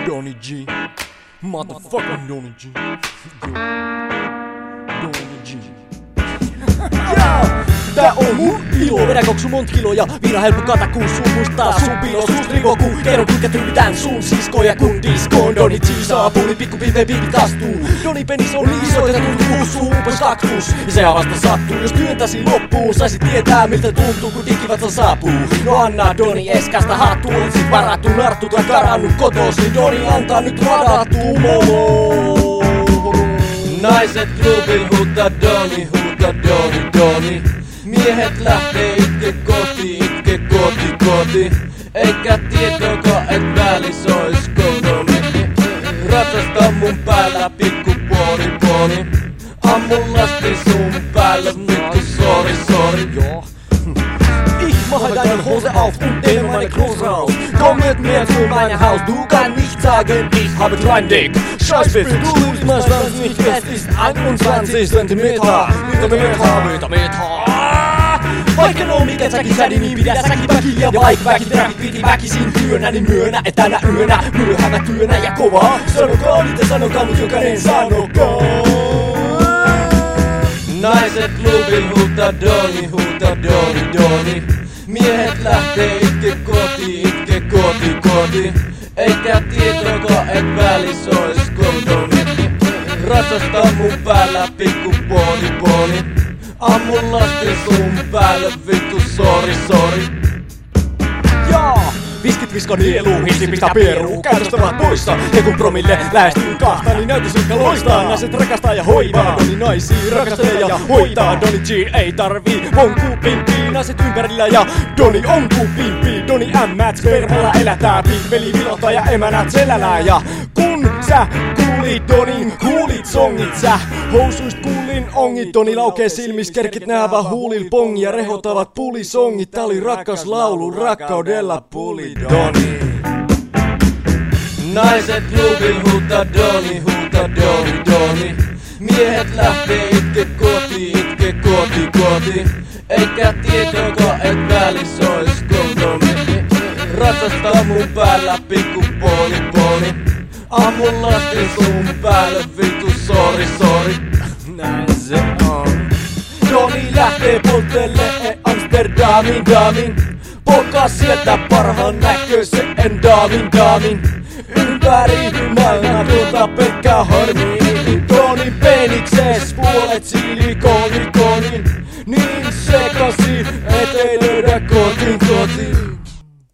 Donny G, motherfucker Donny G. Donny G. Tää on mun ilo, vedä koksu mont kiloja. Viina helppo kata kun sun muistaa sun pilo. Suus rivo kun kerron kuinka tyyvitään sun siskoja kun diskoon. Donny G saapuu, niin pikku pilveen piipit kastuu. Donny penis on niin iso, että tuntuu kussuu uupes kaktus. Ja se vasta sattuu, jos työntäsi loppuun. Saisit tietää miltä tuntuu kun digivatsa saapuu. No anna Donny eskasta hattu, olit varattu narttu tai karannut kotos. Niin Donny antaa nyt radattu molo. Naiset klubin huutaa Donny, huutaa Donny, Donny. Miehet lähtee itke koti. Eikä tiedonko et välis ois kondomi. Ratsasta mun päällä pikku poni. Ammun lasti sun päällä vittu sorry. Ich mache deine Hose auf und dehne meine Klose raus. Komm mit mir zu meinem Haus, du kannst nicht sagen, ich habe kleinen Dick. Scheiß Bitch, du liebst mein Schwanz nicht, es ist 21 Zentimeter. Vaikka no mikä säkin sädi, niin pidä säkin väki ja vaik väki piti väkisin työnnä, niin myönnä, et tänä yönä myöhämä työnä ja kovaa. Sanokaa mitä sanokaa, mut jokainen sanokaa. Naiset klubin huutaa Donny, huutaa Donny. Miehet lähtee itke koti. Eikä tiedonko et välis ois kondomi. Ratsasta mun päällä pikku poni. Ammun lasti sun päälle vittu sorry. Jaa! Viskit viska nieluun, hissi pistää pieruun. Käytöstä vaan poissa, ja kun promille lähestyy kahta, niin näytös jotka loistaa. Naiset rakastaa ja hoivaa, Donny naisia rakastelee ja hoitaa. Donny G ei tarvii pimppii, naiset ympärillä ja Donny on ku pimppii. Donny M-mät spermalla elätää, pimpeli vilottaa ja emänät selällää. Ja kun sä kuulit Donnin, kuulit songit sä housuist kuulin ongit. Donny laukee silmis, kerkit näävä huulil pongi ja rehotavat pulisongit. Tää oli rakkas laulu, rakkaudella puli Donny. Naiset klubin huutaa Donny, huutaa Donny. Miehet lähtee itke koti. Eikä tiedonko et välis ois kondomi. Ratsasta mun päällä pikku poni. Ammun lasti sun päälle vittu sorry. Näin se on. Donny lähtee polttelee Amsterdamin. Pokaa sieltä parhaan näköisen daamin. Ympäri maailman tuota pelkkää harmi. Donny penikses puolet silikoni. Niin sekasi, et ei löydä kotiin.